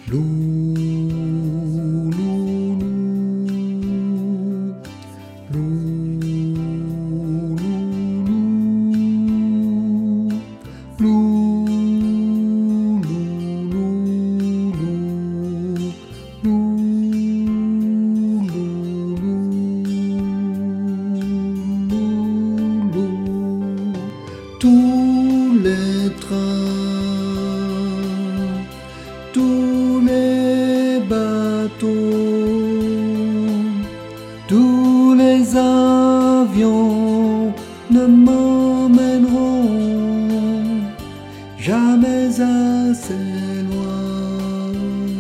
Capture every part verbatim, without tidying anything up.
Lou, lou, lou, lou, lou, lou, lou, lou. Tous les trains, tous les bateaux, tous les avions ne m'emmèneront jamais assez loin.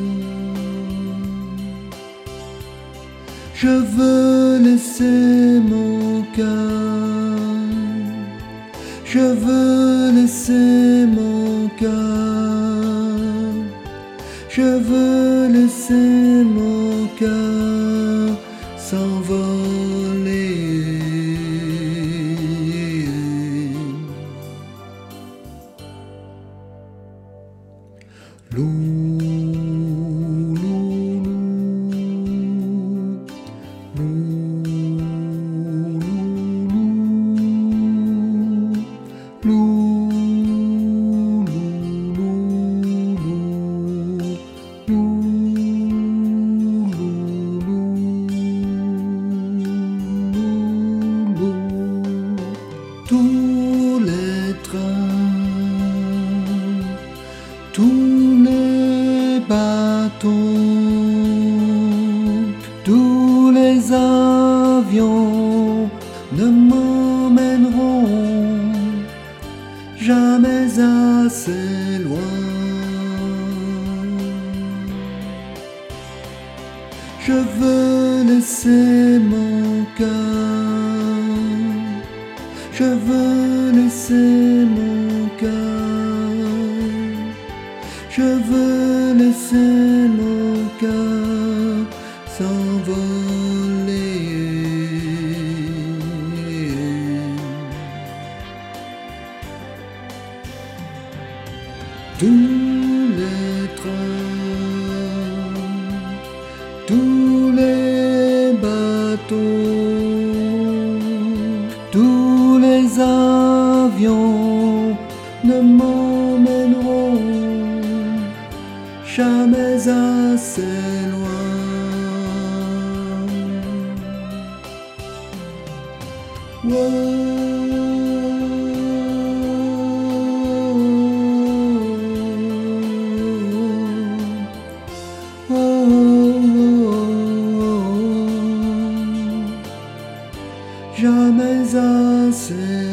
Je veux laisser mon cœur, je veux laisser mon cœur, je veux laisser mon cœur s'envoler. Lou, lou, lou, lou, lou, tous les trains, tous les bateaux, tous les avions ne m'emmèneront jamais assez loin. Je veux laisser mon cœur, je veux laisser mon cœur, je veux laisser mon cœur s'envoler. Tous les trains, tous les bateaux, tous les avions ne m'emmèneront jamais assez loin. Wow. Jamais assez